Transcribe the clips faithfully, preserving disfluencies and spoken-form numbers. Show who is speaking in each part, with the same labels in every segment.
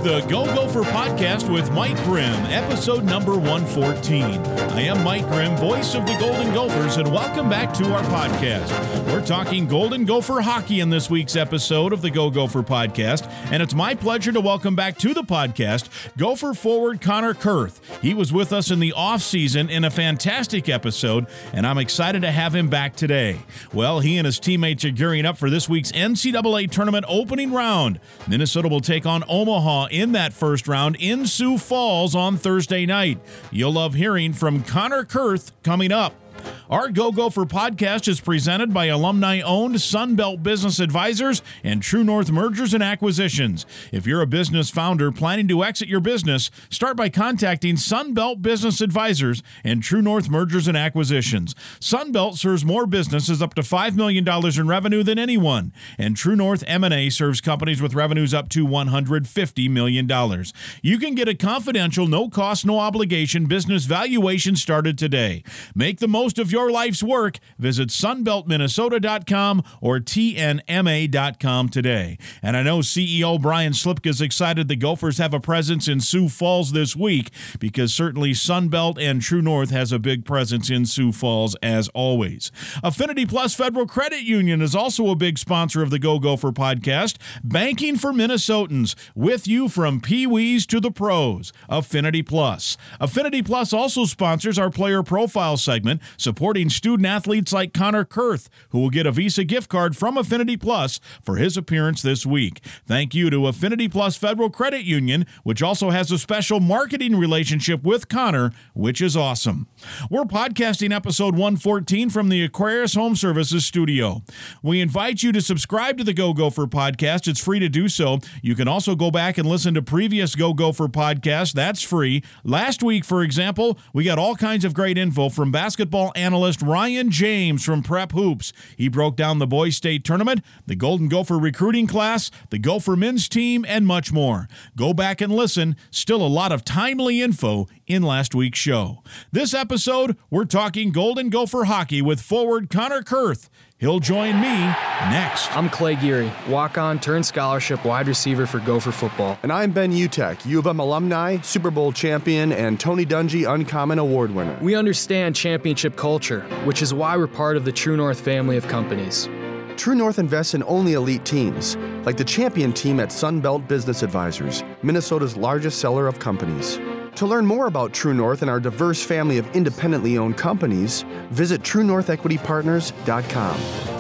Speaker 1: the Go Gopher Podcast with Mike Grimm, episode number one fourteen. I am Mike Grimm, voice of the Golden Gophers, and welcome back to our podcast. We're talking Golden Gopher hockey in this week's episode of the Go Gopher Podcast, and it's my pleasure to welcome back to the podcast Gopher forward Connor Kurth. He was with us in the offseason in a fantastic episode, and I'm excited to have him back today. Well, he and his teammates are gearing up for this week's N C double A tournament opening round. Minnesota will take on Omaha in that first round in Sioux Falls on Thursday night. You'll love hearing from Connor Kurth coming up. Our Go Gopher podcast is presented by alumni-owned Sunbelt Business Advisors and True North Mergers and Acquisitions. If you're a business founder planning to exit your business, start by contacting Sunbelt Business Advisors and True North Mergers and Acquisitions. Sunbelt serves more businesses up to five million dollars in revenue than anyone, and True North M and A serves companies with revenues up to one hundred fifty million dollars. You can get a confidential, no-cost, no-obligation business valuation started today. Make the most of your life's work. Visit sunbelt minnesota dot com or T N M A dot com today. And I know C E O Brian Slipka is excited the Gophers have a presence in Sioux Falls this week, because certainly Sunbelt and True North has a big presence in Sioux Falls as always. Affinity Plus Federal Credit Union is also a big sponsor of the Go Gopher podcast. Banking for Minnesotans, with you from Pee-wees to the pros. Affinity Plus. Affinity Plus also sponsors our player profile segment, supporting student athletes like Connor Kurth, who will get a Visa gift card from Affinity Plus for his appearance this week. Thank you to Affinity Plus Federal Credit Union, which also has a special marketing relationship with Connor, which is awesome. We're podcasting episode one fourteen from the Aquarius Home Services studio. We invite you to subscribe to the Go Gopher podcast. It's free to do so. You can also go back and listen to previous Go Gopher podcasts. That's free. Last week, for example, we got all kinds of great info from basketball analyst Ryan James from Prep Hoops. He broke down the boys state tournament, the Golden Gopher recruiting class, the Gopher men's team, and much more. Go back and listen. Still a lot of timely info in last week's show. This episode, we're talking Golden Gopher hockey with forward Connor Kurth. He'll join me next.
Speaker 2: I'm Clay Geary, walk-on turned scholarship wide receiver for Gopher football.
Speaker 3: And I'm Ben Utek, U of M alumni, Super Bowl champion, and Tony Dungy Uncommon Award winner.
Speaker 2: We understand championship culture, which is why we're part of the True North family of companies.
Speaker 3: True North invests in only elite teams, like the champion team at Sunbelt Business Advisors, Minnesota's largest seller of companies. To learn more about True North and our diverse family of independently owned companies, visit true north equity partners dot com.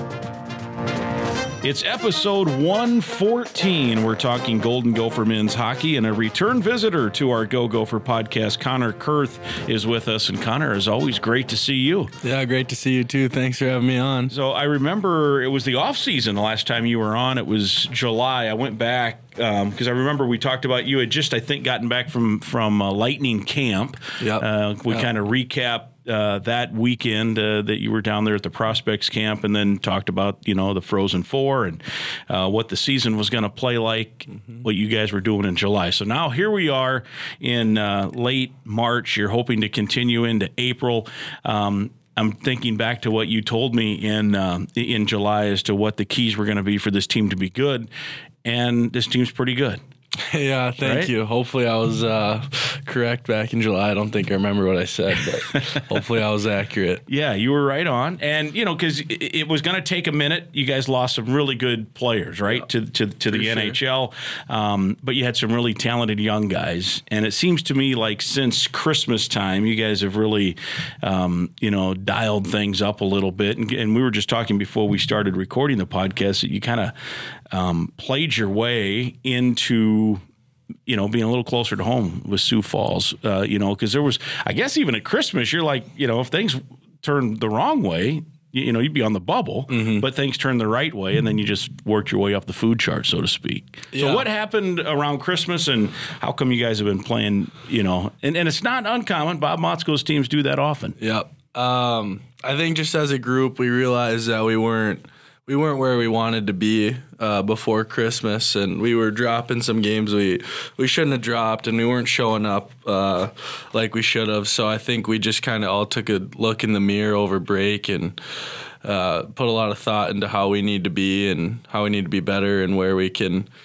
Speaker 1: It's episode one fourteen. We're talking Golden Gopher men's hockey, and a return visitor to our Go Gopher podcast, Connor Kurth, is with us. And Connor, is always great to see you.
Speaker 4: Yeah, great to see you too. Thanks for having me on.
Speaker 1: So I remember it was the off season the last time you were on. It was July. I went back because um, I remember we talked about you had just, I think, gotten back from from uh, Lightning camp.
Speaker 4: Yep.
Speaker 1: Uh, we
Speaker 4: yep.
Speaker 1: kind of recapped Uh, that weekend uh, that you were down there at the Prospects camp, and then talked about, you know, the Frozen Four and uh, what the season was going to play like, mm-hmm. what you guys were doing in July. So now here we are in uh, late March. You're hoping to continue into April. Um, I'm thinking back to what you told me in um, in July as to what the keys were going to be for this team to be good, and this team's pretty good.
Speaker 4: Yeah, thank
Speaker 1: right?
Speaker 4: you. Hopefully I was uh, correct back in July. I don't think I remember what I said, but hopefully I was accurate.
Speaker 1: Yeah, you were right on. And, you know, because it, it was going to take a minute. You guys lost some really good players, right, yeah, to to, to the sure. N H L. Um, but you had some really talented young guys. And it seems to me like since Christmas time, you guys have really, um, you know, dialed things up a little bit. And, and we were just talking before we started recording the podcast that you kind of um, played your way into, you know, being a little closer to home with Sioux Falls, uh, you know, because there was, I guess even at Christmas, you're like, you know, if things turned the wrong way, you, you know, you'd be on the bubble, mm-hmm. but things turned the right way, and then you just worked your way up the food chart, so to speak. Yeah. So what happened around Christmas, and how come you guys have been playing, you know, and, and it's not uncommon. Bob Motzko's teams do that often.
Speaker 4: Yep. Um, I think just as a group, we realized that we weren't, we weren't where we wanted to be uh, before Christmas, and we were dropping some games we we shouldn't have dropped, and we weren't showing up uh, like we should have. So I think we just kind of all took a look in the mirror over break and uh, put a lot of thought into how we need to be and how we need to be better and where we can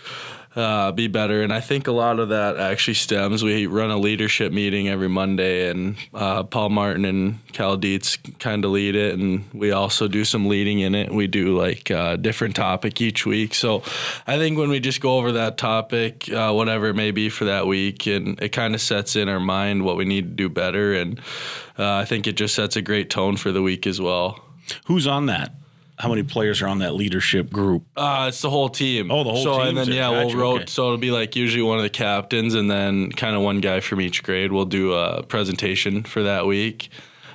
Speaker 4: uh, be better. And I think a lot of that actually stems. We run a leadership meeting every Monday, and uh, Paul Martin and Cal Dietz kind of lead it, and we also do some leading in it. We do like a different topic each week. So I think when we just go over that topic, uh, whatever it may be for that week, and it kind of sets in our mind what we need to do better. And uh, I think it just sets a great tone for the week as well.
Speaker 5: Who's on that? How many players are on that leadership group?
Speaker 4: Uh, it's the whole team.
Speaker 5: Oh, the whole
Speaker 4: so,
Speaker 5: team.
Speaker 4: And then, yeah,
Speaker 5: gotcha.
Speaker 4: we'll rotate.
Speaker 5: Okay.
Speaker 4: So it'll be like usually one of the captains, and then kind of one guy from each grade will do a presentation for that week.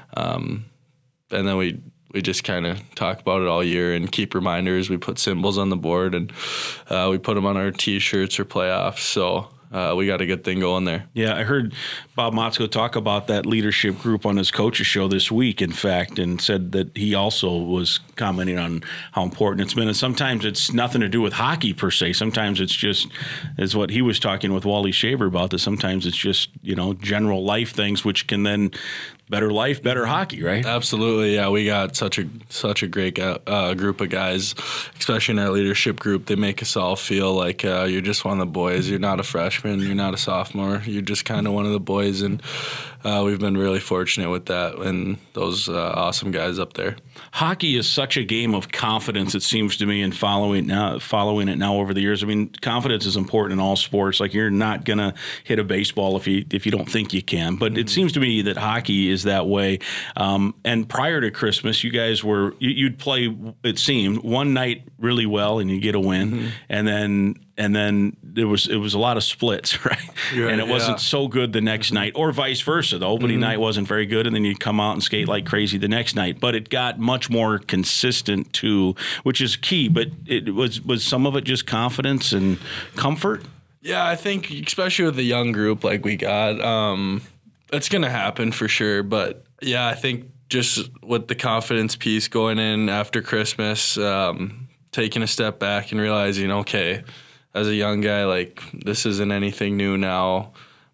Speaker 4: Um, and then we we just kind of talk about it all year and keep reminders. We put symbols on the board, and uh, we put them on our T-shirts or playoffs. So uh, we got a good thing going there.
Speaker 5: Yeah, I heard Bob Motzko talk about that leadership group on his coach's show this week, in fact, and said that he also was commenting on how important it's been. And sometimes it's nothing to do with hockey per se. Sometimes it's just, is what he was talking with Wally Shaver about, that sometimes it's just, you know, general life things, which can then better life, better hockey, right?
Speaker 4: Absolutely, yeah. We got such a such a great uh, group of guys, especially in our leadership group. They make us all feel like uh, you're just one of the boys. You're not a freshman. You're not a sophomore. You're just kind of one of the boys, and uh, we've been really fortunate with that and those uh, awesome guys up there.
Speaker 5: Hockey is such a game of confidence, it seems to me, and following now, following it now over the years. I mean, confidence is important in all sports. Like, you're not going to hit a baseball if you if you don't think you can. But mm-hmm. it seems to me that hockey is that way. Um, and prior to Christmas, you guys were you, you'd play, it seemed, one night really well and you get a win, mm-hmm. and then and then there was it was a lot of splits, right?
Speaker 4: Right,
Speaker 5: and it wasn't
Speaker 4: yeah.
Speaker 5: so good the next
Speaker 4: mm-hmm.
Speaker 5: night, or vice versa. The opening mm-hmm. night wasn't very good, and then you'd come out and skate like crazy the next night. But it got much more consistent too, which is key. But it was was some of it just confidence and comfort?
Speaker 4: Yeah, I think especially with the young group like we got, um, it's going to happen for sure. But yeah, I think just with the confidence piece going in after Christmas, um, taking a step back and realizing, okay, as a young guy, like, this isn't anything new now.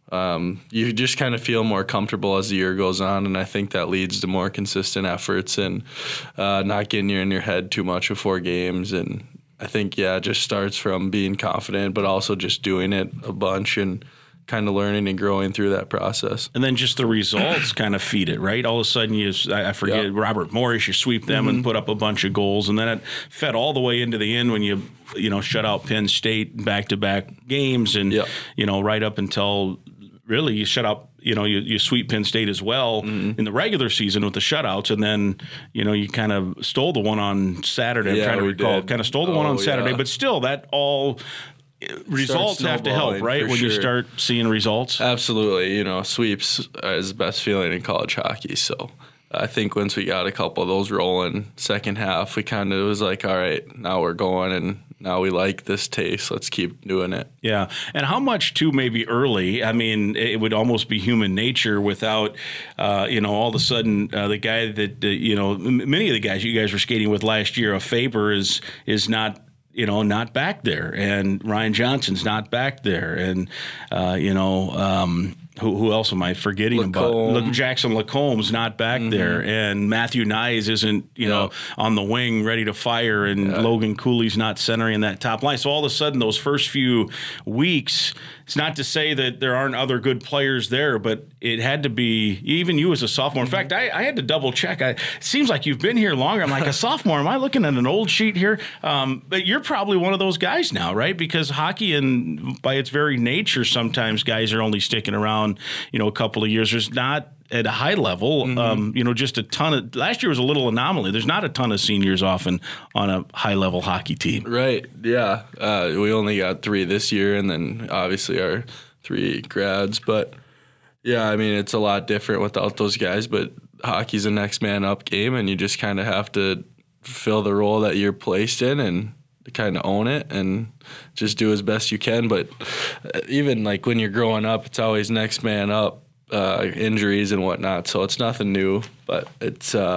Speaker 4: Um, you just kind of feel more comfortable as the year goes on, and I think that leads to more consistent efforts and uh, not getting you in your head too much before games. And I think, yeah, it just starts from being confident, but also just doing it a bunch and kind of learning and growing through that process.
Speaker 5: And then just the results kind of feed it, right? All of a sudden, you I forget, yep. Robert Morris, you sweep them mm-hmm. and put up a bunch of goals, and then it fed all the way into the end when you, you know, shut out Penn State back-to-back games, and, yep. you know, right up until really you shut out, you know, you, you sweep Penn State as well mm-hmm. in the regular season with the shutouts, and then, you know, you kind of stole the one on Saturday.
Speaker 4: Yeah,
Speaker 5: I'm trying to recall.
Speaker 4: did.
Speaker 5: Kind of stole the
Speaker 4: oh,
Speaker 5: one on Saturday,
Speaker 4: yeah.
Speaker 5: but still, that all results have to help, right? When
Speaker 4: sure.
Speaker 5: you start seeing results.
Speaker 4: Absolutely. You know, sweeps is the best feeling in college hockey. So I think once we got a couple of those rolling, second half, we kind of was like, all right, now we're going, and now we like this taste. Let's keep doing it.
Speaker 5: Yeah. And how much, too, maybe early? I mean, it would almost be human nature without, uh, you know, all of a sudden uh, the guy that, uh, you know, m- many of the guys you guys were skating with last year, a Faber is is not, you know, not back there, and Ryan Johnson's not back there, and, uh, you know, um, who, who else am I forgetting
Speaker 4: Lacombe.
Speaker 5: about? Jackson Lacombe's not back mm-hmm. there, and Matthew Nyes isn't, you yeah. know, on the wing ready to fire, and yeah. Logan Cooley's not centering that top line. So all of a sudden, those first few weeks, it's not to say that there aren't other good players there, but it had to be, even you as a sophomore. In fact, I, I had to double check. I, it seems like you've been here longer. I'm like, a sophomore, am I looking at an old sheet here? Um, but you're probably one of those guys now, right? Because hockey, and by its very nature, sometimes guys are only sticking around, you know, a couple of years. There's not at a high level, mm-hmm. um, you know, just a ton of, last year was a little anomaly. There's not a ton of seniors often on a high level hockey team.
Speaker 4: Right. Yeah. Uh, we only got three this year, and then obviously our three grads, but yeah, I mean, it's a lot different without those guys, but hockey's a next man up game, and you just kind of have to fill the role that you're placed in and kind of own it and just do as best you can. But even like when you're growing up, it's always next man up. Uh, injuries and whatnot, so it's nothing new, but it's uh,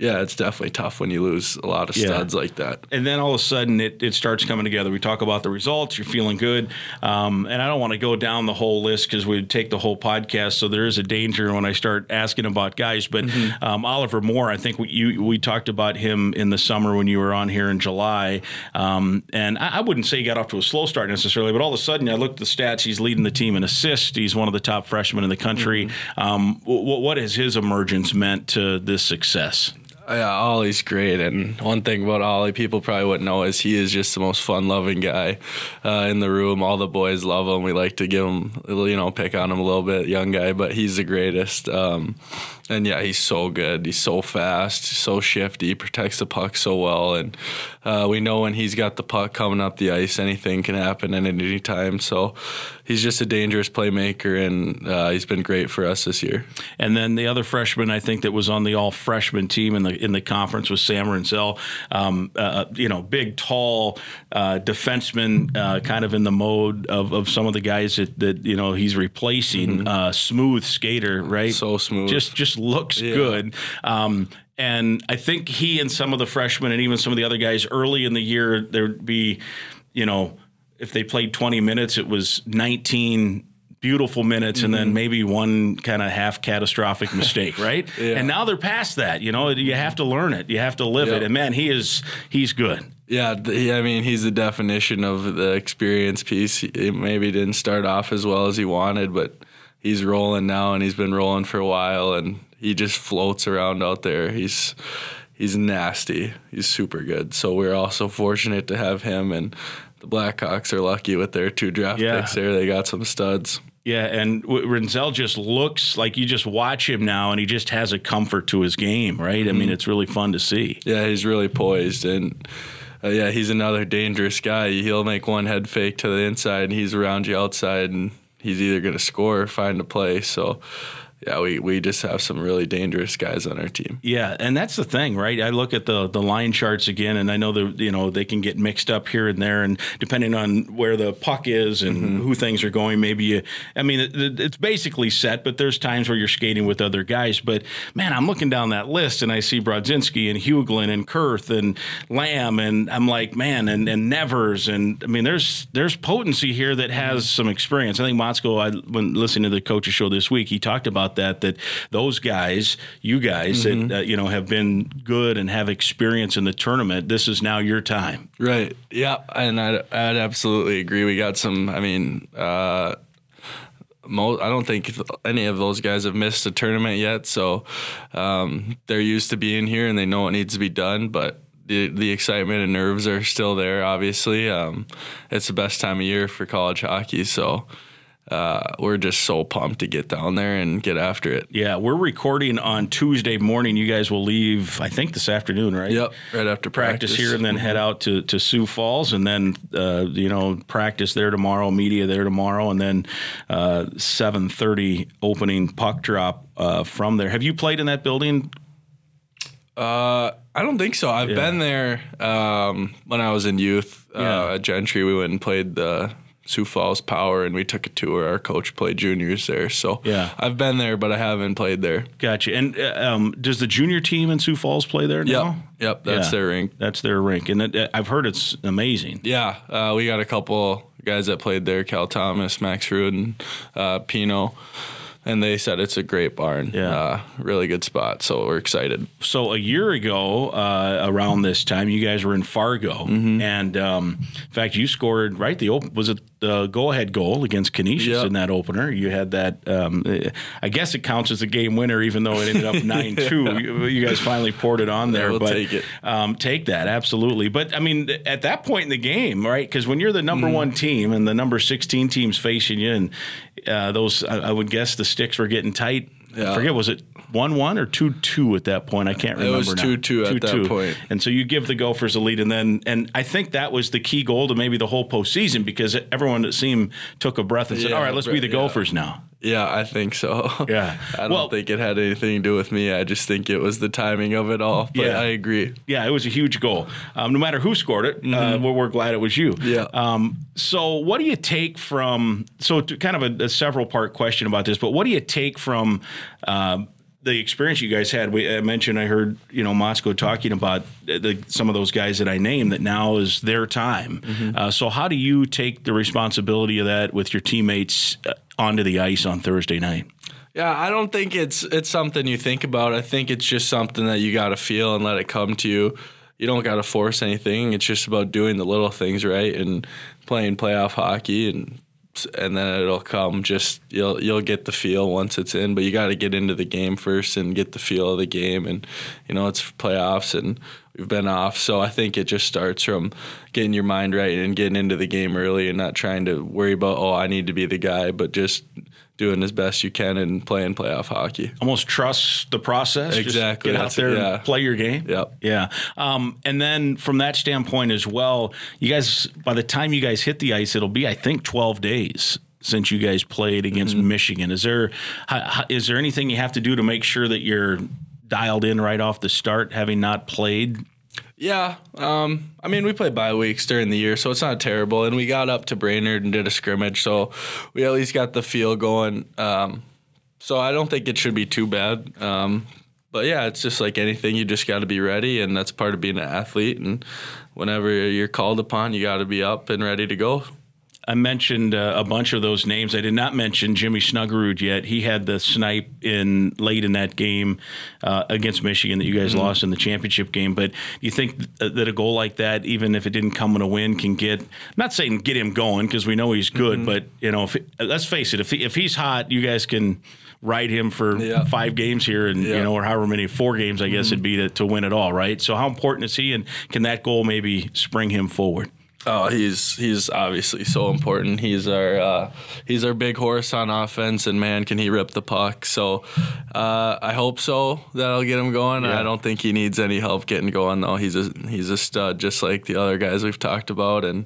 Speaker 4: Yeah, it's definitely tough when you lose a lot of studs yeah. like that.
Speaker 5: And then all of a sudden it, it starts coming together. We talk about the results. You're feeling good. Um, and I don't want to go down the whole list because we'd take the whole podcast. So there is a danger when I start asking about guys. But mm-hmm. um, Oliver Moore, I think we, you, we talked about him in the summer when you were on here in July. Um, and I, I wouldn't say he got off to a slow start necessarily, but all of a sudden I looked at the stats. He's leading the team in assists. He's one of the top freshmen in the country. Mm-hmm. Um, what, what has his emergence meant to this success?
Speaker 4: Yeah, Ollie's great, and one thing about Ollie people probably wouldn't know is he is just the most fun-loving guy uh, in the room. All the boys love him. We like to give him, you know, pick on him a little bit, young guy, but he's the greatest. Um, and yeah, he's so good. He's so fast, so shifty, protects the puck so well, and uh, we know when he's got the puck coming up the ice, anything can happen at any time. So he's just a dangerous playmaker, and uh, he's been great for us this year.
Speaker 5: And then the other freshman I think that was on the all-freshman team in the in the conference was Sam Renzel. Um, uh, you know, big, tall uh, defenseman, uh, kind of in the mode of, of some of the guys that, that you know he's replacing. Mm-hmm. Uh, smooth skater, right?
Speaker 4: So smooth.
Speaker 5: Just just looks yeah. good. Um, and I think he and some of the freshmen and even some of the other guys early in the year, there'd be, you know, if they played twenty minutes, it was nineteen beautiful minutes, mm-hmm. and then maybe one kind of half catastrophic mistake, right? yeah. And now they're past that. You know, you have to learn it. You have to live yep. it. And man, he is he's good.
Speaker 4: Yeah, I mean, he's the definition of the experience piece. He maybe didn't start off as well as he wanted, but he's rolling now, and he's been rolling for a while, and he just floats around out there. He's he's nasty. He's super good. So we're also fortunate to have him, and the Blackhawks are lucky with their two draft yeah. picks there. They got some studs.
Speaker 5: Yeah, and Renzel just looks like you just watch him now, and he just has a comfort to his game, right? I mean, it's really fun to see.
Speaker 4: Yeah, he's really poised, and uh, yeah, he's another dangerous guy. He'll make one head fake to the inside, and he's around you outside, and he's either going to score or find a play. So yeah, we, we just have some really dangerous guys on our team.
Speaker 5: Yeah, and that's the thing, right? I look at the the line charts again, and I know that you know they can get mixed up here and there, and depending on where the puck is and mm-hmm. who things are going, maybe you, I mean, it, it's basically set, but there's times where you're skating with other guys. But man, I'm looking down that list, and I see Brodzinski and Huglin and Kurth and Lamb, and I'm like, man, and, and Nevers, and I mean, there's there's potency here that has some experience. I think Motzko, I, when listening to the coaches show this week, he talked about that that those guys, you guys mm-hmm. that uh, you know have been good and have experience in the tournament. This is now your time,
Speaker 4: right? Yeah, and I'd, I'd absolutely agree. We got some. I mean, uh, mo- I don't think any of those guys have missed a tournament yet, so um, they're used to being here and they know what needs to be done, but. The, the excitement and nerves are still there, obviously. Um, it's the best time of year for college hockey, so uh, we're just so pumped to get down there and get after it.
Speaker 5: Yeah, we're recording on Tuesday morning. You guys will leave, I think, this afternoon, right?
Speaker 4: Yep, right after practice.
Speaker 5: Practice here and then head out to, to Sioux Falls and then, uh, you know, practice there tomorrow, media there tomorrow, and then uh, seven thirty opening puck drop uh, from there. Have you played in that building?
Speaker 4: Uh, I don't think so. I've yeah. been there um, when I was in youth uh, yeah. at Gentry. We went and played the Sioux Falls Power, and we took a tour. Our coach played juniors there, so
Speaker 5: yeah.
Speaker 4: I've been there, but I haven't played there.
Speaker 5: Gotcha. And uh, um, does the junior team in Sioux Falls play there now?
Speaker 4: Yep, yep. That's yeah. their rink.
Speaker 5: That's their rink, and it, I've heard it's amazing.
Speaker 4: Yeah, uh, we got a couple guys that played there: Cal Thomas, Max Rudin, uh, Pino. And they said it's a great barn.
Speaker 5: Yeah.
Speaker 4: Uh, really good spot. So we're excited.
Speaker 5: So a year ago, uh, around this time, you guys were in Fargo. Mm-hmm. And um, in fact, you scored, right? The op- Was it the go-ahead goal against Canisius yep. in that opener? You had that. Um, I guess it counts as a game winner, even though it ended up nine two. yeah. you, you guys finally poured it on there.
Speaker 4: Yeah, we'll
Speaker 5: but,
Speaker 4: take it.
Speaker 5: Um, take that, absolutely. But, I mean, at that point in the game, right, because when you're the number mm. one team and the number sixteen team's facing you, and uh, those, I, I would guess the sticks were getting tight. Yeah. I forget, was it one one or two two at that point? I can't remember now.
Speaker 4: It was two two at that point.
Speaker 5: And so you give the Gophers a lead, and then and I think that was the key goal to maybe the whole postseason, because everyone, it seemed, took a breath and said,
Speaker 4: yeah,
Speaker 5: all right, let's be the
Speaker 4: yeah.
Speaker 5: Gophers now.
Speaker 4: Yeah, I think so.
Speaker 5: Yeah.
Speaker 4: I don't
Speaker 5: well,
Speaker 4: think it had anything to do with me. I just think it was the timing of it all. But
Speaker 5: yeah.
Speaker 4: I agree.
Speaker 5: Yeah, it was a huge goal. Um, no matter who scored it, mm-hmm. uh, we're, we're glad it was you.
Speaker 4: Yeah.
Speaker 5: Um, so what do you take from – so to kind of a, a several-part question about this, but what do you take from uh, the experience you guys had, we, I mentioned, I heard, you know, Motzko talking about the, some of those guys that I named that now is their time. Mm-hmm. Uh, so how do you take the responsibility of that with your teammates uh, onto the ice on Thursday night?
Speaker 4: Yeah, I don't think it's it's something you think about. I think it's just something that you got to feel and let it come to you. You don't got to force anything. It's just about doing the little things right and playing playoff hockey, and and then it'll come. Just you'll you'll get the feel once it's in, but you got to get into the game first and get the feel of the game. And you know, it's playoffs and we've been off, so I think it just starts from getting your mind right and getting into the game early and not trying to worry about, oh, I need to be the guy, but just doing as best you can and playing playoff hockey.
Speaker 5: Almost trust the process.
Speaker 4: Exactly.
Speaker 5: Just get out there
Speaker 4: yeah.
Speaker 5: and play your game.
Speaker 4: Yep.
Speaker 5: Yeah. Um, and then from that standpoint as well, you guys, by the time you guys hit the ice, it'll be, I think, twelve days since you guys played against mm-hmm. Michigan. Is there is there anything you have to do to make sure that you're dialed in right off the start, having not played?
Speaker 4: Yeah, um, I mean, we play bye weeks during the year, so it's not terrible. And we got up to Brainerd and did a scrimmage, so we at least got the feel going. Um, so I don't think it should be too bad. Um, but, yeah, it's just like anything. You just got to be ready, and that's part of being an athlete. And whenever you're called upon, you got to be up and ready to go.
Speaker 5: I mentioned uh, a bunch of those names. I did not mention Jimmy Snuggerud yet. He had the snipe in late in that game uh, against Michigan that you guys mm-hmm. lost in the championship game. But do you think th- that a goal like that, even if it didn't come in a win, can get, I'm not saying get him going because we know he's good, mm-hmm. but you know, if it, let's face it, if he, if he's hot, you guys can ride him for yeah. five games here, and yeah. you know, or however many, four games, I guess mm-hmm. it'd be to, to win it all, right? So how important is he, and can that goal maybe spring him forward?
Speaker 4: Oh, he's he's obviously so important. He's our uh, he's our big horse on offense, and man, can he rip the puck. So uh, I hope so. That'll get him going. Yeah. I don't think he needs any help getting going, though. He's a he's a stud, just like the other guys we've talked about, and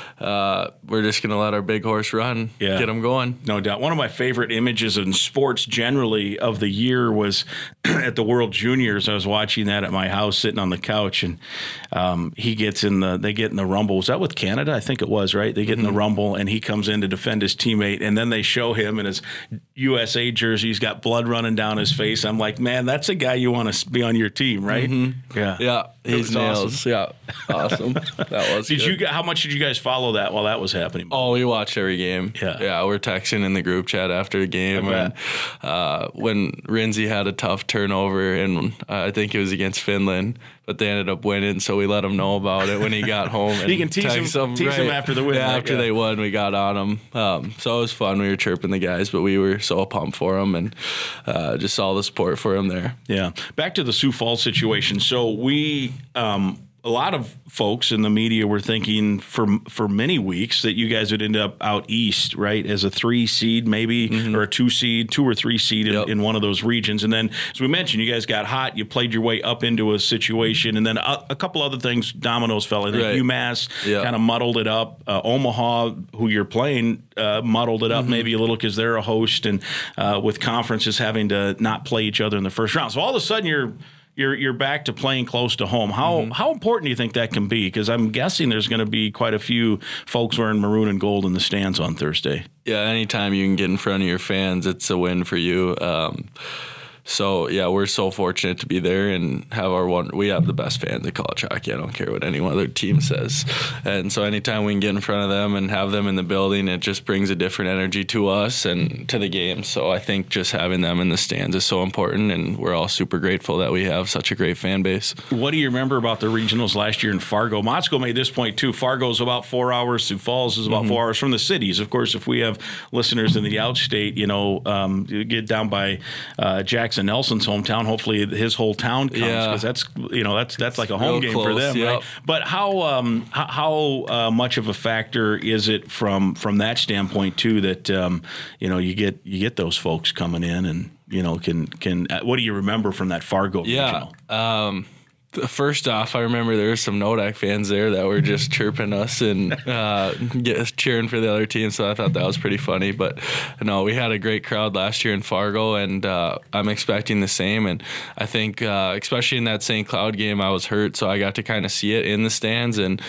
Speaker 4: uh, we're just gonna let our big horse run, yeah. get him going.
Speaker 5: No doubt. One of my favorite images in sports generally of the year was at the World Juniors. I was watching that at my house, sitting on the couch, and um, he gets in the they get in the rumble. Was that with Canada? I think it was, right? They get mm-hmm. in the rumble, and he comes in to defend his teammate, and then they show him in his U S A jersey. He's got blood running down his face. I'm like, man, that's a guy you want to be on your team, right?
Speaker 4: Mm-hmm.
Speaker 5: Yeah,
Speaker 4: yeah, he's nails. Awesome. Yeah, awesome. That was.
Speaker 5: Did
Speaker 4: good.
Speaker 5: you? How much did you guys follow that while that was happening?
Speaker 4: Oh, we watched every game. Yeah, yeah. We're texting in the group chat after the game, and uh, when Rinzi had a tough turnover, and uh, I think it was against Finland. But they ended up winning, so we let him know about it when he got home. And
Speaker 5: you can tease him, him, tease right. him after the win.
Speaker 4: Yeah,
Speaker 5: like,
Speaker 4: after
Speaker 5: yeah.
Speaker 4: they won, we got on him. Um, so it was fun. We were chirping the guys, but we were so pumped for him, and uh, just all the support for him there.
Speaker 5: Yeah. Back to the Sioux Falls situation. So we um, – a lot of folks in the media were thinking for for many weeks that you guys would end up out east, right, as a three seed maybe, mm-hmm. or a two seed, two or three seed in, yep. in one of those regions. And then, as we mentioned, you guys got hot. You played your way up into a situation, and then a, a couple other things, dominoes fell. I think right. UMass yep. kind of muddled it up. Uh, Omaha, who you're playing, uh, muddled it up mm-hmm. maybe a little because they're a host, and uh, with conferences having to not play each other in the first round. So all of a sudden you're You're you're back to playing close to home. How mm-hmm. how important do you think that can be? Because I'm guessing there's going to be quite a few folks wearing maroon and gold in the stands on Thursday.
Speaker 4: Yeah, anytime you can get in front of your fans, it's a win for you. Um, So, yeah, we're so fortunate to be there and have our one. We have the best fans in college hockey. I don't care what any other team says. And so anytime we can get in front of them and have them in the building, it just brings a different energy to us and to the game. So I think just having them in the stands is so important, and we're all super grateful that we have such a great fan base.
Speaker 5: What do you remember about the regionals last year in Fargo? Motzko made this point, too. Fargo's about four hours. Sioux Falls is about mm-hmm. four hours from the cities. Of course, if we have listeners in the outstate, you know, um, you get down by uh, Jackson Nelson's hometown. Hopefully, his whole town comes because yeah. that's you know that's that's like a home game close, for them, yep. right? But how um, how, how uh, much of a factor is it from from that standpoint too that um, you know you get you get those folks coming in and you know can can uh, what do you remember from that Fargo
Speaker 4: yeah.
Speaker 5: regional?
Speaker 4: Um, First off, I remember there were some Nodak fans there that were just chirping us and uh, get, cheering for the other team, so I thought that was pretty funny. But, no, we had a great crowd last year in Fargo, and uh, I'm expecting the same. And I think, uh, especially in that Saint Cloud game, I was hurt, so I got to kind of see it in the stands. And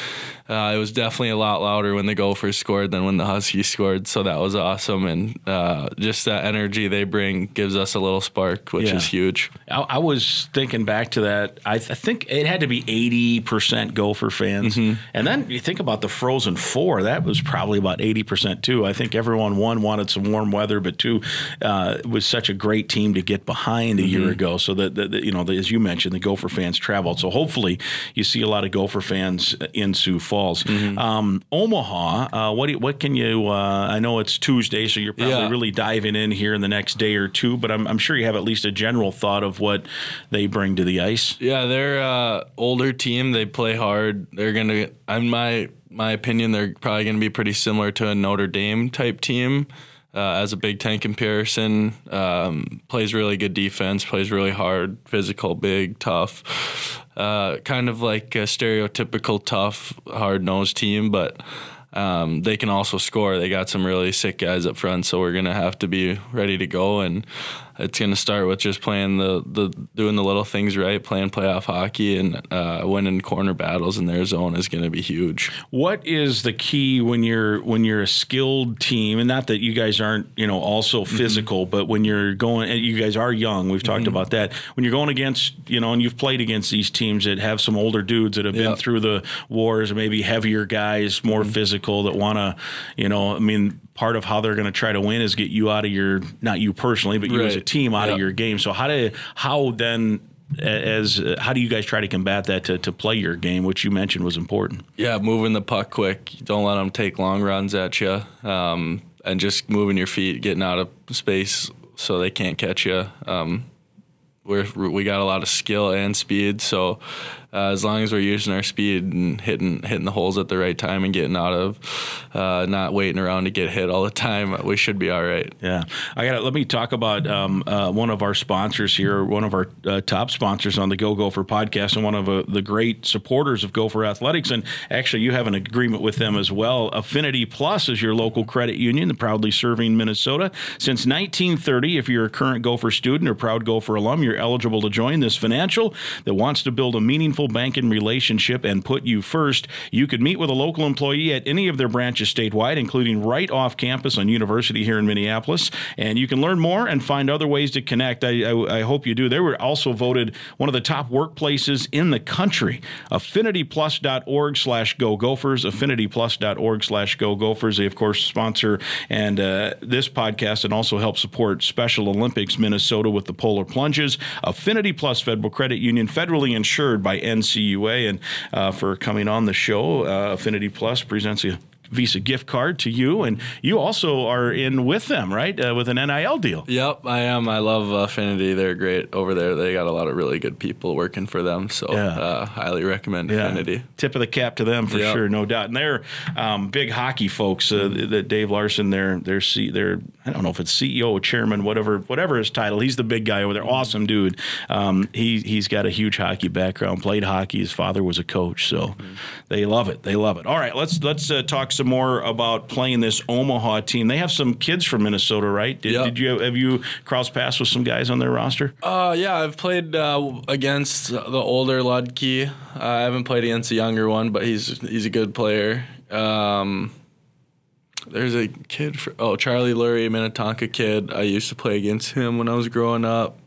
Speaker 4: uh, it was definitely a lot louder when the Gophers scored than when the Huskies scored. So that was awesome. And uh, just that energy they bring gives us a little spark, which
Speaker 5: Yeah.
Speaker 4: is huge.
Speaker 5: I, I was thinking back to that. I, th- I think it had to be eighty percent Gopher fans.
Speaker 4: Mm-hmm.
Speaker 5: And then you think about the Frozen Four, that was probably about eighty percent too. I think everyone, one, wanted some warm weather, but two, uh, it was such a great team to get behind a
Speaker 4: Mm-hmm.
Speaker 5: year ago. So that, that, that you know, the, as you mentioned, the Gopher fans traveled. So hopefully you see a lot of Gopher fans in Sioux Falls.
Speaker 4: Mm-hmm.
Speaker 5: Um, Omaha, uh, what do you, what can you? Uh, I know it's Tuesday, so you're probably
Speaker 4: Yeah.
Speaker 5: really diving in here in the next day or two. But I'm, I'm sure you have at least a general thought of what they bring to the ice.
Speaker 4: Yeah, they're uh older team. They play hard. They're gonna, in my my opinion, they're probably gonna be pretty similar to a Notre Dame type team. Uh, as a Big Ten comparison, um, plays really good defense, plays really hard, physical, big, tough, uh, kind of like a stereotypical tough, hard-nosed team, but um, they can also score. They got some really sick guys up front, so we're gonna have to be ready to go. And it's gonna start with just playing the, the doing the little things right, playing playoff hockey, and uh, winning corner battles in their zone is gonna be huge.
Speaker 5: What is the key when you're when you're a skilled team, and not that you guys aren't you know also physical, mm-hmm. but when you're going, and you guys are young, we've talked mm-hmm. about that. When you're going against you know, and you've played against these teams that have some older dudes that have been
Speaker 4: yep.
Speaker 5: through the wars, maybe heavier guys, more mm-hmm. physical that want to, you know, I mean. Part of how they're going to try to win is get you out of your, not you personally, but you
Speaker 4: right.
Speaker 5: as a team out
Speaker 4: yep.
Speaker 5: of your game. So how do how then as uh, how do you guys try to combat that to, to play your game, which you mentioned was important?
Speaker 4: Yeah, moving the puck quick. Don't let them take long runs at you, um, and just moving your feet, getting out of space so they can't catch you. Um, we're we got a lot of skill and speed, so. Uh, as long as we're using our speed and hitting hitting the holes at the right time and getting out of, uh, not waiting around to get hit all the time, we should be all right.
Speaker 5: Yeah, I got. Let me talk about um, uh, one of our sponsors here, one of our uh, top sponsors on the Go Gopher podcast, and one of uh, the great supporters of Gopher Athletics. And actually, you have an agreement with them as well. Affinity Plus is your local credit union, proudly serving Minnesota since nineteen thirty. If you're a current Gopher student or proud Gopher alum, you're eligible to join this financial that wants to build a meaningful banking relationship and put you first. You could meet with a local employee at any of their branches statewide, including right off campus on University here in Minneapolis. And you can learn more and find other ways to connect. I, I, I hope you do. They were also voted one of the top workplaces in the country. affinityplus.org slash go gophers. affinityplus.org slash go gophers. They, of course, sponsor and uh, this podcast and also help support Special Olympics Minnesota with the Polar Plunges. Affinity Plus Federal Credit Union, federally insured by N C U A, and uh, for coming on the show. uh, Affinity Plus presents a Visa gift card to you, and you also are in with them, right? Uh, with an N I L deal.
Speaker 4: Yep, I am. I love Affinity. They're great over there. They got a lot of really good people working for them, so
Speaker 5: yeah.
Speaker 4: uh, highly recommend
Speaker 5: yeah.
Speaker 4: Affinity.
Speaker 5: Tip of the cap to them for
Speaker 4: yep.
Speaker 5: sure, no doubt. And they're um, big hockey folks. Uh, mm-hmm. That Dave Larson, they're they're C, they're I don't know if it's C E O, chairman, whatever whatever his title. He's the big guy over there. Awesome dude. Um, he he's got a huge hockey background. Played hockey. His father was a coach, so mm-hmm. they love it. They love it. All right, let's let's uh, talk some more about playing this Omaha team. They have some kids from Minnesota, right? Did,
Speaker 4: yep.
Speaker 5: did you have you crossed paths with some guys on their roster?
Speaker 4: Uh, yeah, I've played uh, against the older Ludke. Uh, I haven't played against the younger one, but he's he's a good player. Um, there's a kid, for, oh, Charlie Lurie, Minnetonka kid. I used to play against him when I was growing up.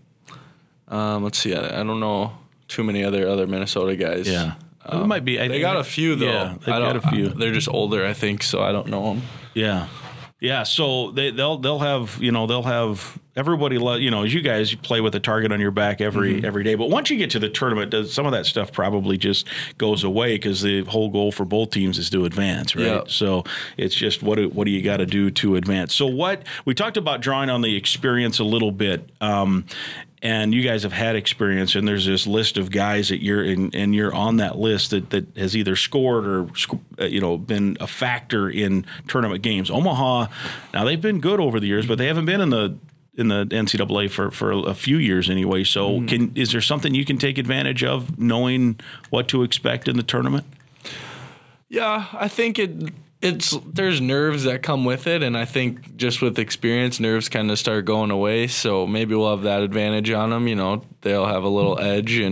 Speaker 4: Um, let's see, I, I don't know too many other other Minnesota guys.
Speaker 5: Yeah.
Speaker 4: Um,
Speaker 5: it might be. I
Speaker 4: they got a few though.
Speaker 5: Yeah, they've
Speaker 4: I don't,
Speaker 5: got a few.
Speaker 4: I, they're just older, I think, so I don't know them.
Speaker 5: Yeah, yeah. So they they'll they'll have you know they'll have everybody. You know, as you guys play with a target on your back every mm-hmm. every day. But once you get to the tournament, does some of that stuff probably just goes away because the whole goal for both teams is to advance, right?
Speaker 4: Yep.
Speaker 5: So it's just what do, what do you got to do to advance? So what we talked about drawing on the experience a little bit. Um, And you guys have had experience, and there's this list of guys that you're in, and you're on that list that, that has either scored or uh, you know been a factor in tournament games. Omaha, now they've been good over the years, but they haven't been in the in the N C double A for, for a few years anyway. So, mm. can is there something you can take advantage of, knowing what to expect in the tournament?
Speaker 4: Yeah, I think it. It's there's nerves that come with it, and I think just with experience, nerves kind of start going away. So maybe we'll have that advantage on them. You know, they'll have a little edge, and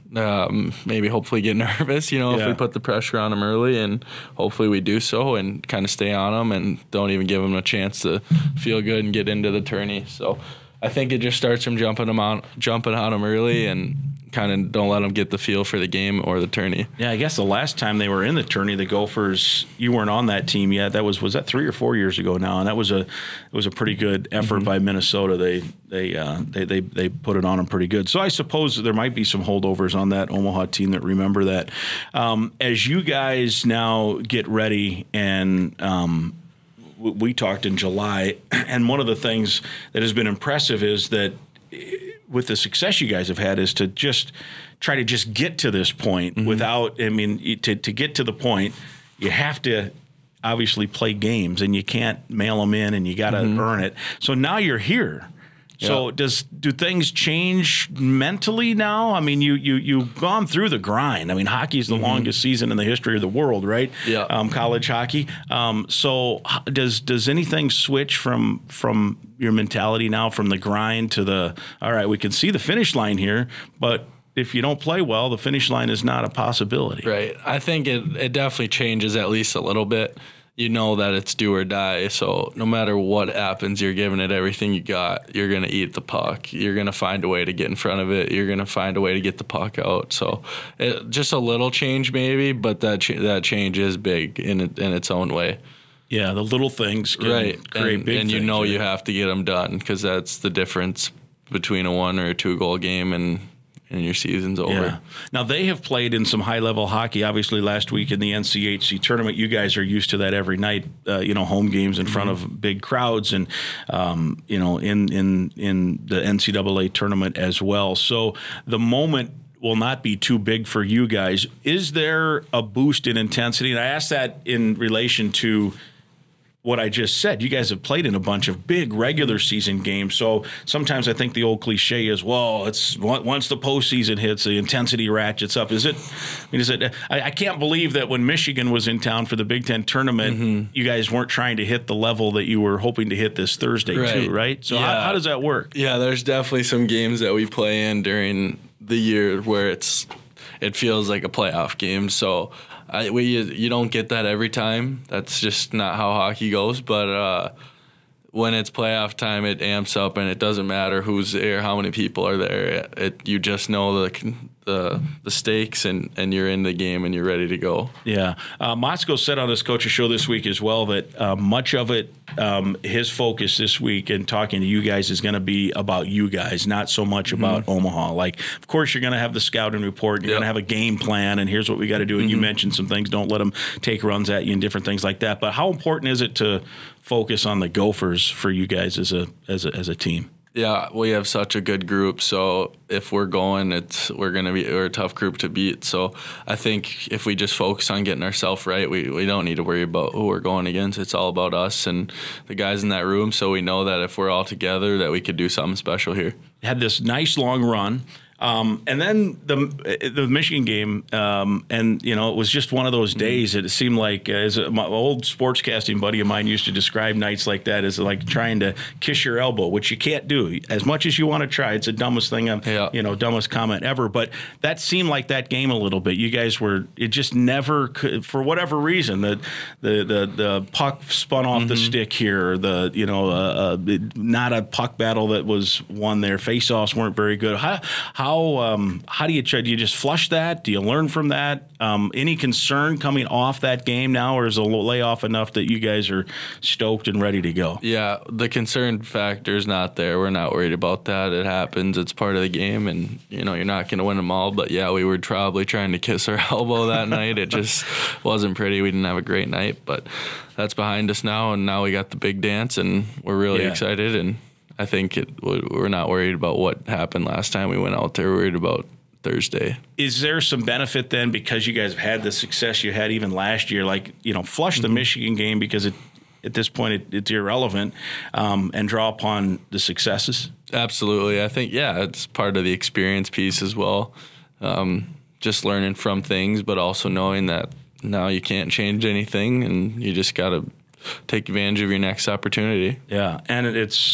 Speaker 4: um, maybe hopefully get nervous, you know,
Speaker 5: Yeah.
Speaker 4: if we put the pressure on them early, and hopefully we do so and kind of stay on them and don't even give them a chance to feel good and get into the tourney. So I think it just starts from jumping them on, jumping on them early and kind of don't let them get the feel for the game or the tourney.
Speaker 5: Yeah, I guess the last time they were in the tourney, the Gophers, you weren't on that team yet. That was was that three or four years ago now, and that was a it was a pretty good effort mm-hmm. by Minnesota. They they, uh, they they they put it on them pretty good. So I suppose there might be some holdovers on that Omaha team that remember that. Um, as you guys now get ready, and um, w- we talked in July, and one of the things that has been impressive is that, with the success you guys have had, is to just try to just get to this point mm-hmm. without, I mean, to, to get to the point, you have to obviously play games, and you can't mail them in, and you got to mm-hmm. earn it. So now you're here. So yeah. does do things change mentally now? I mean, you, you, you've gone through the grind. I mean, hockey is the mm-hmm. longest season in the history of the world, right?
Speaker 4: Yeah.
Speaker 5: Um, college hockey. Um, so does does anything switch from from your mentality now, from the grind to the, all right, we can see the finish line here, but if you don't play well, the finish line is not a possibility.
Speaker 4: Right. I think it, it definitely changes at least a little bit. You know that it's do or die. So no matter what happens, you're giving it everything you got. You're going to eat the puck. You're going to find a way to get in front of it. You're going to find a way to get the puck out. So it, just a little change maybe, but that ch- that change is big in it, in its own way.
Speaker 5: Yeah, the little things can
Speaker 4: right.
Speaker 5: create
Speaker 4: and,
Speaker 5: big
Speaker 4: and
Speaker 5: things.
Speaker 4: you know
Speaker 5: right?
Speaker 4: you have to get them done, because that's the difference between a one or a two goal game and and your season's over.
Speaker 5: Yeah. Now, they have played in some high-level hockey. Obviously, last week in the N C H C tournament, you guys are used to that every night, uh, you know, home games in front mm-hmm. of big crowds, and, um, you know, in, in, in the N C double A tournament as well. So the moment will not be too big for you guys. Is there a boost in intensity? And I ask that in relation to what I just said. You guys have played in a bunch of big regular season games, so sometimes I think the old cliche is, well, it's once the postseason hits, the intensity ratchets up. Is it? I mean, is it? I, I can't believe that when Michigan was in town for the Big Ten tournament, mm-hmm. you guys weren't trying to hit the level that you were hoping to hit this Thursday
Speaker 4: right.
Speaker 5: too, right? So
Speaker 4: yeah.
Speaker 5: how, how does that work?
Speaker 4: Yeah, there's definitely some games that we play in during the year where it's it feels like a playoff game. So. I, we you don't get that every time. That's just not how hockey goes. But uh, when it's playoff time, it amps up, and it doesn't matter who's there, how many people are there. It, it you just know the the the stakes, and, and you're in the game, and you're ready to go.
Speaker 5: Yeah, uh, Motzko said on his coach's show this week as well that uh, much of it, um, his focus this week in talking to you guys is going to be about you guys, not so much about mm-hmm. Omaha. Like, of course, you're going to have the scouting report, you're yep. going to have a game plan, and here's what we got to do. And mm-hmm. you mentioned some things. Don't let them take runs at you and different things like that. But how important is it to focus on the Gophers for you guys as a as a, as a team?
Speaker 4: Yeah, we have such a good group. So if we're going, it's we're gonna be we're a tough group to beat. So I think if we just focus on getting ourselves right, we, we don't need to worry about who we're going against. It's all about us and the guys in that room. So we know that if we're all together, that we could do something special here.
Speaker 5: Had this nice long run. Um, and then the the Michigan game, um, and you know, it was just one of those days. It seemed like, uh, as a, my old sportscasting buddy of mine used to describe nights like that as like trying to kiss your elbow, which you can't do as much as you want to try. It's the dumbest thing, I'm, yeah. you know, dumbest comment ever. But that seemed like that game a little bit. You guys were, it just never could, for whatever reason, the the the, the puck spun off mm-hmm. the stick here. Or the you know, uh, uh, not a puck battle that was won there. Faceoffs weren't very good. How how How um, how do you try? Do you just flush that? Do you learn from that? Um, any concern coming off that game now, or is a layoff enough that you guys are stoked and ready to go?
Speaker 4: Yeah, the concern factor is not there. We're not worried about that. It happens. It's part of the game, and you know you're not going to win them all. But yeah, we were probably trying to kiss our elbow that night. It just wasn't pretty. We didn't have a great night, but that's behind us now, and now we got the big dance, and we're really
Speaker 5: yeah.
Speaker 4: excited. And I think it, we're not worried about what happened last time we went out there. We're worried about Thursday.
Speaker 5: Is there some benefit then, because you guys have had the success you had even last year, like, you know, flush the mm-hmm. Michigan game because it, at this point it, it's irrelevant, um, and draw upon the successes?
Speaker 4: Absolutely. I think, yeah, it's part of the experience piece as well. Um, just learning from things, but also knowing that now you can't change anything and you just got to take advantage of your next opportunity.
Speaker 5: Yeah, and it's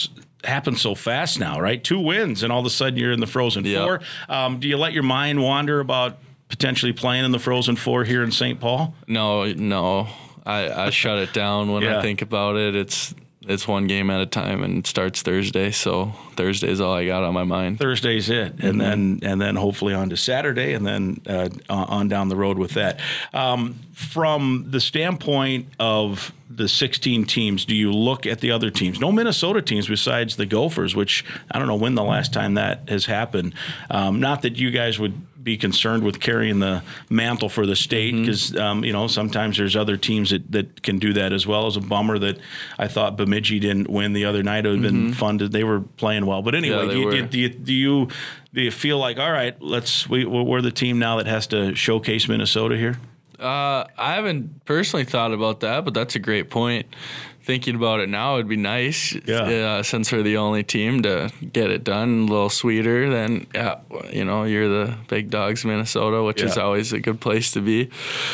Speaker 5: happens so fast now, right? Two wins, and all of a sudden you're in the Frozen
Speaker 4: Yep.
Speaker 5: Four. Um, do you let your mind wander about potentially playing in the Frozen Four here in Saint Paul?
Speaker 4: No, no. I, I shut it down when
Speaker 5: Yeah.
Speaker 4: I think about it. It's it's one game at a time, and it starts Thursday. So Thursday is all I got on my mind.
Speaker 5: Thursday's it, and
Speaker 4: Mm-hmm.
Speaker 5: then and then hopefully on to Saturday, and then uh, on down the road with that. Um, from the standpoint of the sixteen teams, do you look at the other teams? No Minnesota teams besides the Gophers, which I don't know when the last time that has happened. Um, not that you guys would be concerned with carrying the mantle for the state, because
Speaker 4: Mm-hmm.
Speaker 5: um, you know sometimes there's other teams that, that can do that as well. It was a bummer that I thought Bemidji didn't win the other night. It would have been fun. To, they were playing well, but anyway,
Speaker 4: Mm-hmm. Yeah,
Speaker 5: do, you,
Speaker 4: they
Speaker 5: do,
Speaker 4: were.
Speaker 5: do you do you do you feel like, all right, let's we we're the team now that has to showcase Minnesota here?
Speaker 4: Uh, I haven't personally thought about that, but that's a great point. Thinking about it now, it'd be nice.
Speaker 5: Yeah.
Speaker 4: Uh, since we're the only team to get it done a little sweeter, then yeah, you know, you're the big dogs, Minnesota, which is
Speaker 5: Yeah.
Speaker 4: always a good place to be.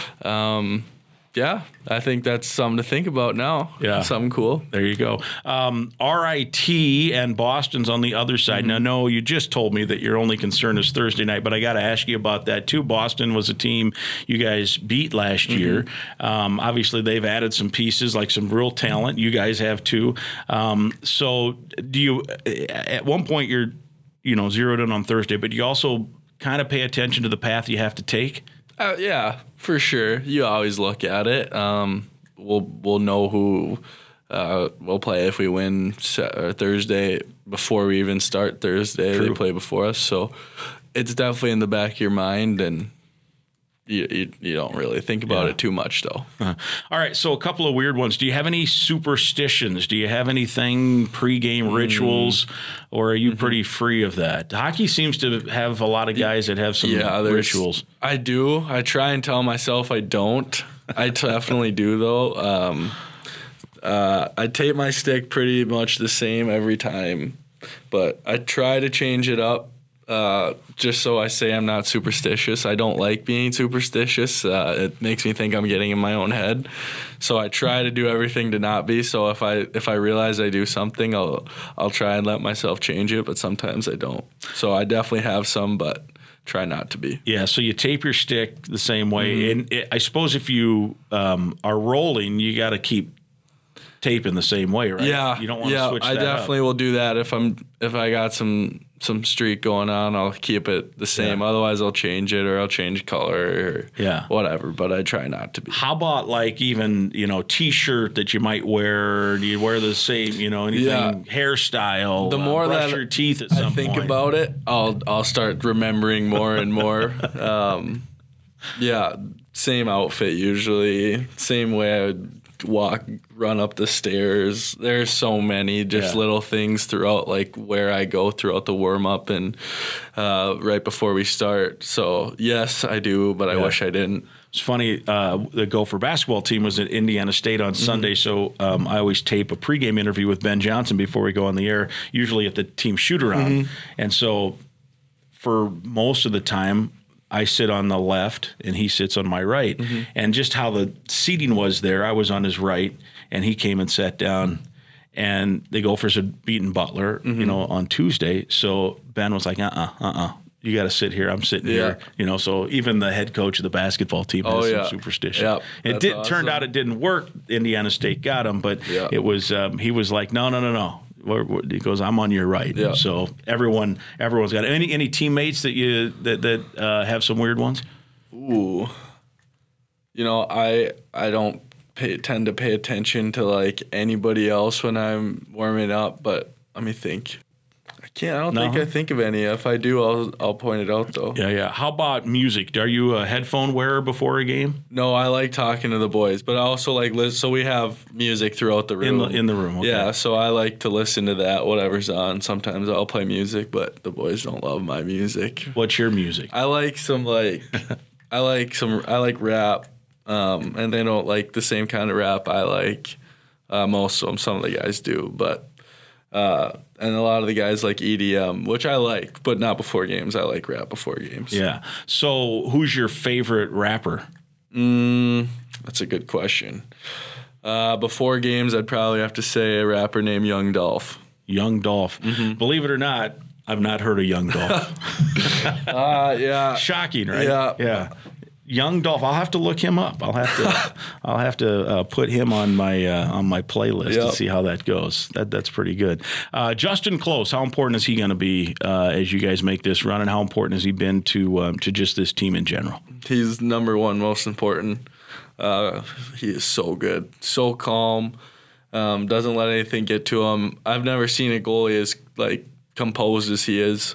Speaker 4: Um, yeah, I think that's something to think about now.
Speaker 5: Yeah.
Speaker 4: Something cool.
Speaker 5: There you go. Um, R I T and Boston's on the other side. Now, no, you just told me that your only concern is Thursday night, but I got to ask you about that too. Boston was a team you guys beat last year. Um, obviously, they've added some pieces, like some real talent. You guys have too. Um, so, do you? At one point, you're, you know, zeroed in on Thursday, but you also kind of pay attention to the path you have to take.
Speaker 4: Uh, yeah, for sure. You always look at it. Um, we'll we'll know who uh, we'll play if we win sa- uh, Thursday before we even start Thursday.
Speaker 5: True.
Speaker 4: They play before us, so it's definitely in the back of your mind, and you you, you don't really think about
Speaker 5: Yeah.
Speaker 4: it too much, though.
Speaker 5: Uh, all right, so a couple of weird ones. Do you have any superstitions? Do you have anything pregame
Speaker 4: Mm.
Speaker 5: rituals, or are
Speaker 4: Mm-hmm.
Speaker 5: you pretty free of that? Hockey seems to have a lot of guys that have some
Speaker 4: Yeah, there's
Speaker 5: rituals.
Speaker 4: I do. I try and tell myself I don't. I definitely do though. Um, uh, I tape my stick pretty much the same every time, but I try to change it up. Uh, just so I say I'm not superstitious. I don't like being superstitious. Uh, it makes me think I'm getting in my own head. So I try to do everything to not be. So if I if I realize I do something, I'll I'll try and let myself change it. But sometimes I don't. So I definitely have some, but try not to be.
Speaker 5: Yeah, so you tape your stick the same way,
Speaker 4: Mm-hmm.
Speaker 5: and it, I suppose if you um, are rolling, you got to keep taping the same way, right?
Speaker 4: Yeah,
Speaker 5: you don't want to
Speaker 4: yeah,
Speaker 5: switch
Speaker 4: I
Speaker 5: that up.
Speaker 4: definitely will do that if I'm if I got some some streak going on. I'll keep it the same.
Speaker 5: Yeah.
Speaker 4: Otherwise, I'll change it or I'll change color or
Speaker 5: Yeah.
Speaker 4: whatever. But I try not to be.
Speaker 5: How about like even, you know, T-shirt that you might wear? Do you wear the same, you know, anything
Speaker 4: Yeah.
Speaker 5: hairstyle?
Speaker 4: The
Speaker 5: uh,
Speaker 4: more
Speaker 5: brush
Speaker 4: that
Speaker 5: your teeth at
Speaker 4: I
Speaker 5: some
Speaker 4: think
Speaker 5: point.
Speaker 4: about it, I'll I'll start remembering more and more. um, yeah, same outfit usually, same way I would walk, run up the stairs. There's so many just
Speaker 5: Yeah.
Speaker 4: little things throughout, like where I go throughout the warm up and uh, right before we start. So yes, I do, but I
Speaker 5: Yeah.
Speaker 4: wish I didn't.
Speaker 5: It's funny, uh, the Gopher basketball team was at Indiana State on
Speaker 4: Mm-hmm.
Speaker 5: Sunday, so um, I always tape a pregame interview with Ben Johnson before we go on the air, usually at the team shoot-around.
Speaker 4: Mm-hmm.
Speaker 5: And so for most of the time, I sit on the left and he sits on my right.
Speaker 4: Mm-hmm.
Speaker 5: And just how the seating was there, I was on his right, and he came and sat down. And the Gophers had beaten Butler,
Speaker 4: Mm-hmm.
Speaker 5: you know, on Tuesday. So Ben was like, uh-uh, uh-uh. You got to sit here. I'm sitting
Speaker 4: Yeah.
Speaker 5: here. You know, so even the head coach of the basketball team has
Speaker 4: Oh,
Speaker 5: some
Speaker 4: yeah.
Speaker 5: superstition.
Speaker 4: Yep,
Speaker 5: It
Speaker 4: that's
Speaker 5: did
Speaker 4: awesome.
Speaker 5: turned out it didn't work. Indiana State got him, but
Speaker 4: Yeah.
Speaker 5: it was um, he was like, no, no, no, no. We're, we're, he goes, I'm on your right.
Speaker 4: Yeah.
Speaker 5: So everyone, everyone's got it. any any teammates that you that that uh, have some weird ones.
Speaker 4: Ooh, you know, I I don't pay, tend to pay attention to like anybody else when I'm warming up, but let me think. I can't. I don't
Speaker 5: No?
Speaker 4: think I think of any. If I do, I'll I'll point it out though.
Speaker 5: Yeah, yeah. How about music? Are you a headphone wearer before a game?
Speaker 4: No, I like talking to the boys, but I also like listen. So we have music throughout the
Speaker 5: In
Speaker 4: room.
Speaker 5: the in the room. Okay.
Speaker 4: Yeah, so I like to listen to that, whatever's on. Sometimes I'll play music, but the boys don't love my music.
Speaker 5: What's your music?
Speaker 4: I like some like I like some I like rap, um, and they don't like the same kind of rap I like. Uh, most of them, some of the guys do, but uh, and a lot of the guys like E D M, which I like, but not before games. I like rap before games.
Speaker 5: Yeah. So who's your favorite rapper?
Speaker 4: Mm, that's a good question. Uh, before games, I'd probably have to say a rapper named Young Dolph.
Speaker 5: Young Dolph. Mm-hmm. Believe it or not, I've not heard of Young Dolph.
Speaker 4: uh, yeah.
Speaker 5: Shocking, right?
Speaker 4: Yeah.
Speaker 5: Yeah. Young Dolph. I'll have to look him up. I'll have to. I'll have to uh, put him on my uh, on my playlist
Speaker 4: yep.
Speaker 5: to see how that goes. That that's pretty good. Uh, Justin Close. How important is he going to be uh, as you guys make this run, and how important has he been to um, to just this team in general?
Speaker 4: He's number one, most important. Uh, he is so good, so calm. Um, doesn't let anything get to him. I've never seen a goalie as like composed as he is.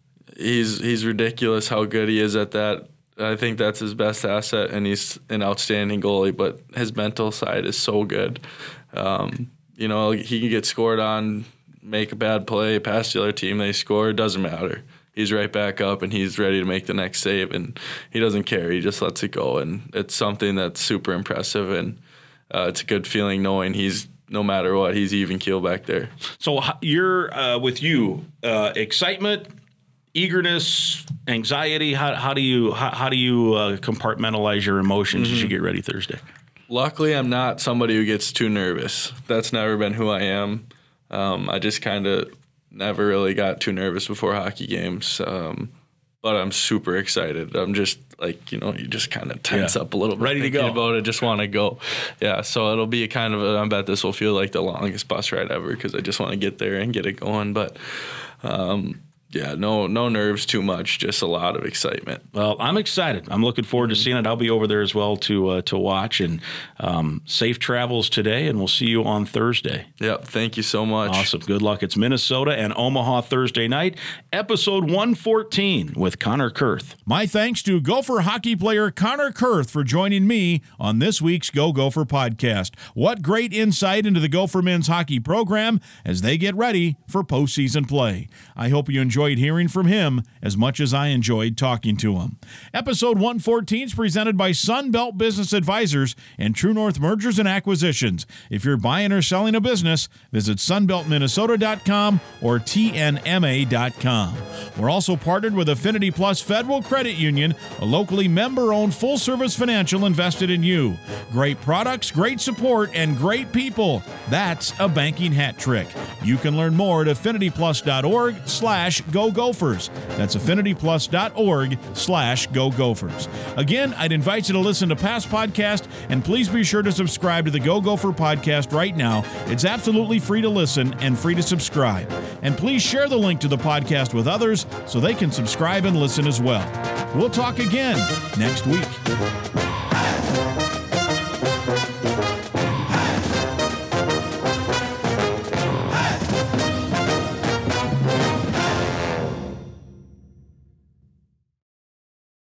Speaker 4: He's he's ridiculous how good he is at that. I think that's his best asset, and he's an outstanding goalie, but his mental side is so good. Um, you know, he can get scored on, make a bad play, pass the other team, they score, it doesn't matter. He's right back up, and he's ready to make the next save, and he doesn't care. He just lets it go, and it's something that's super impressive, and uh, it's a good feeling knowing he's, no matter what, he's even keel back there.
Speaker 5: So you're, uh, with you, uh, excitement, eagerness, anxiety. How, how do you how, how do you uh, compartmentalize your emotions mm-hmm. as you get ready Thursday?
Speaker 4: Luckily, I'm not somebody who gets too nervous. That's never been who I am. Um, I just kind of never really got too nervous before hockey games. Um, but I'm super excited. I'm just like, you know, you just kind of tense
Speaker 5: yeah.
Speaker 4: up a little bit.
Speaker 5: Ready to go.
Speaker 4: About it, just want to go. Yeah, so it'll be kind of, a, I bet this will feel like the longest bus ride ever because I just want to get there and get it going. But, um, yeah, no no nerves too much, just a lot of excitement.
Speaker 5: Well, I'm excited. I'm looking forward to seeing it. I'll be over there as well to uh, to watch. And um, safe travels today, and we'll see you on Thursday.
Speaker 4: Yep, thank you so much.
Speaker 5: Awesome. Good luck. It's Minnesota and Omaha Thursday night, episode one fourteen with Connor Kurth.
Speaker 1: My thanks to Gopher hockey player Connor Kurth for joining me on this week's Go Gopher podcast. What great insight into the Gopher men's hockey program as they get ready for postseason play. I hope you enjoyed hearing from him as much as I enjoyed talking to him. Episode one fourteen is presented by Sunbelt Business Advisors and True North Mergers and Acquisitions. If you're buying or selling a business, visit sunbelt minnesota dot com or T N M A dot com. We're also partnered with Affinity Plus Federal Credit Union, a locally member-owned full-service financial invested in you. Great products, great support, and great people. That's a banking hat trick. You can learn more at affinity plus dot org slash Go Gophers. That's affinity plus dot org slash Go Gophers. Again, I'd invite you to listen to past podcasts, and please be sure to subscribe to the Go Gopher podcast right now. It's absolutely free to listen and free to subscribe. And please share the link to the podcast with others so they can subscribe and listen as well. We'll talk again next week.